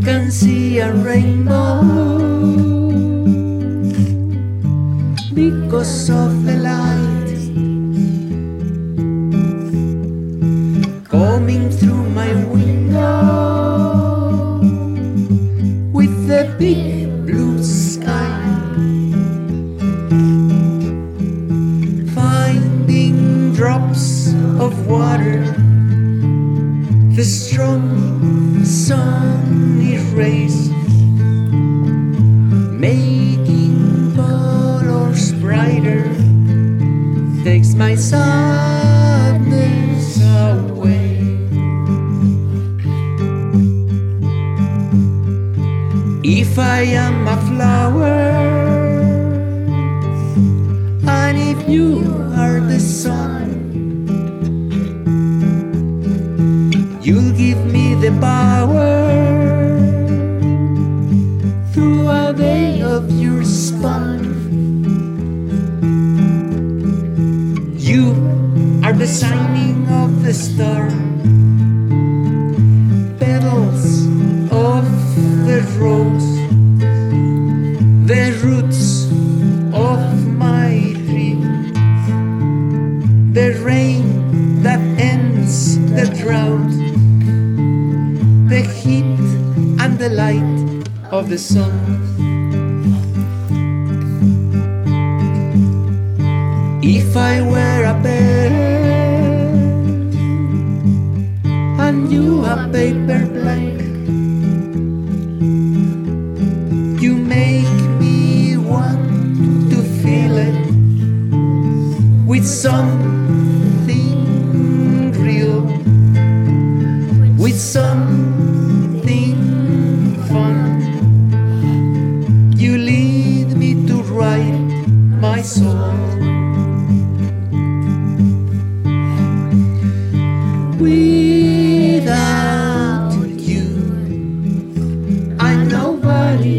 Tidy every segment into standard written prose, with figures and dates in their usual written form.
can see a rainbow because of the light coming through my window with the big blue sky, finding drops of water, the strong sunny rays making colors brighter, takes my sadness away. If I am a flower and if you are the sun, you'll give me the power through a day of your spun. You are the shining of the star, petals of the rose, the roots of my dream, the rain that ends the drought, the heat and the light of the sun. If I were a pen and you a paper blank, you make me want to fill it with something real, with something fun. You lead me to write my soul. Without you, I'm nobody.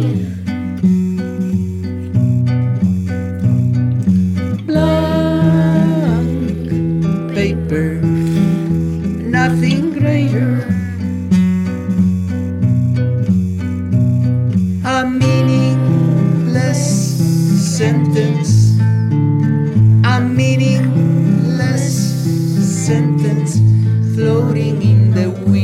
Blank paper, nothing greater. A meaningless sentence, a meaningless sentence floating in the wind.